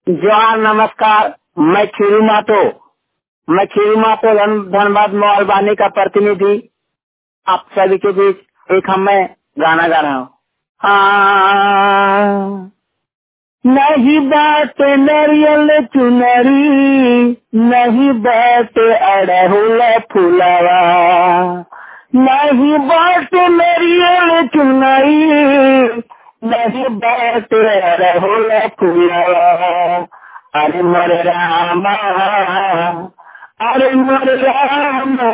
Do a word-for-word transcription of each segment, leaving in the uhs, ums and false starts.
जोहार नमस्कार। मैं खीरू मातो मैं खीरू मातो धन- धनबाद मोबाइल का प्रतिनिधि आप सभी के बीच एक हम मैं गाना गा रहा हूँ। हाँ, नहीं बात नरियल चुनरी, नहीं बात अड़हुल फुलवा, नहीं बात नरियल चुनरी, नहीं बात अड़हुल फुलवा। अरे मोरे रामा, अरे मोरे रामा,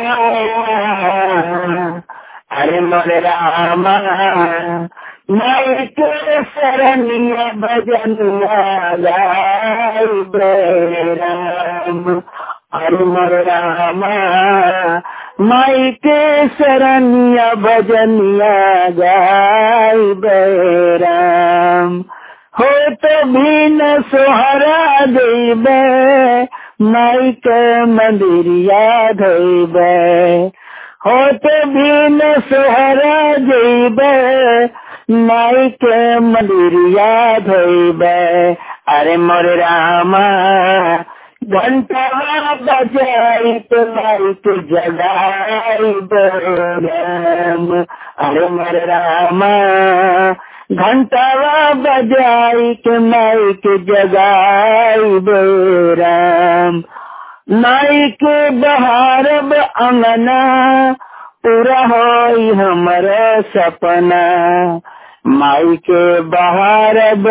अरे मोरे रामा, मैं के शरणिया भजनिया गाइब राम। अरे मोरे रामा, मैं के शरणिया भजनिया गाइब राम। हो तो भी न सोहरा देबे, माई के मंदिरिया धोबे। हो तो भी न सोहरा देबे, माई के मंदिरिया धोबे। अरे मोरे रामा, घंटा बजाई तो माई के जगाई राम। अरे मोरे रामा, घंटावा बजाई के माई के जगाई राम। माई के बहारब अंगना, पूरा होई हमारा सपना। माई के बहारब,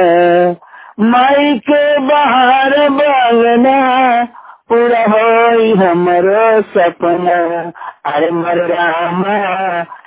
माई के बहारब अंगना, पूरा होई हमारा सपना। अरे मोरे रामा,